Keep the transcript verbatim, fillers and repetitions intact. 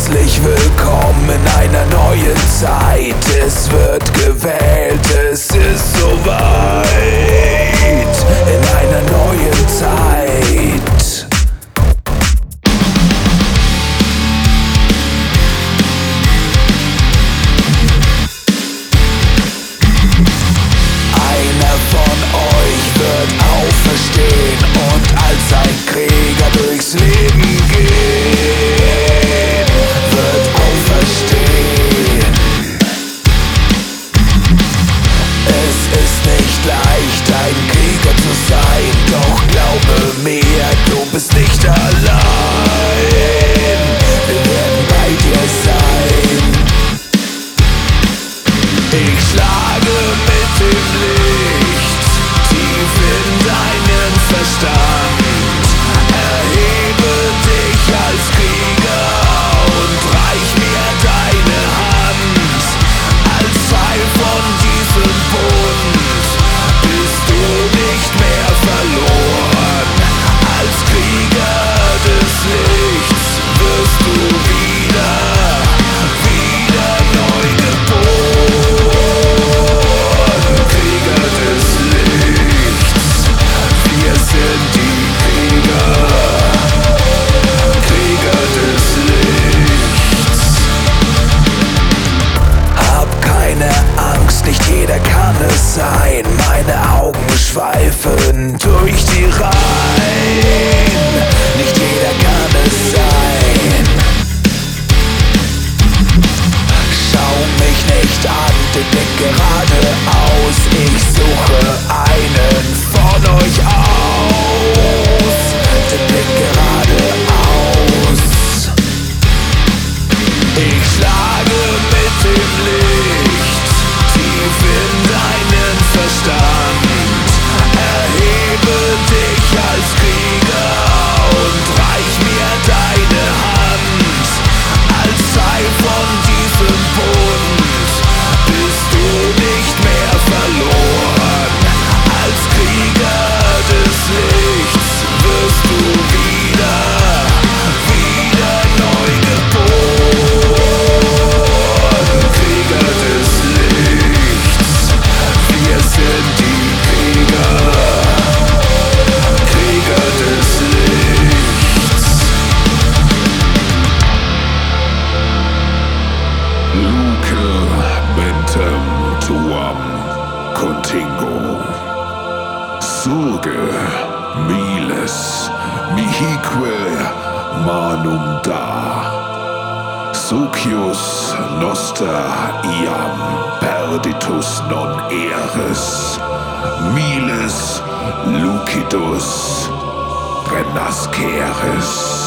Herzlich willkommen in einer neuen Zeit. Es wird gewählt, es ist soweit. In einer neuen Zeit. Einer von euch wird auferstehen und als ein Krieger durchs Leben gehen. Wird auferstehen. Es ist nicht leicht, ein Krieger zu sein, doch glaube mir, du bist nicht allein. Wir werden bei dir sein. Ich schlage mit dem Licht tief in deinen Verstand. Erhebe dich als Krieger und reich mir deine Hand. Als Teil von diesem Bund bist du nicht mehr verloren. Als Krieger des Lichts wirst du wieder, wieder neu geboren. Krieger des Lichts, wir sind die Krieger. Krieger des Lichts. Hab keine Angst, nicht jeder kann es sein. Meine Augen schweifen durch die Reihen. Nicht jeder kann es sein. Schau mich nicht an, den Blick geradeaus. Ich suche einen von euch aus. Den Blick geradeaus. Ich schlage mit dem Licht tief in deinen Verstand. Erhebe dich als Krieger und reich mir deine Hand. Als Teil von diesem Bund bist du nicht mehr verloren. Als Krieger des Lichts wirst du wieder, wieder neu geboren. Krieger des Lichts, wir sind die Krieger. Krieger des Lichts. Luce mentem tuam contingo. Surge miles mihique manum da. Socius noster iam perditus non eris. Miles lucidus renasceris.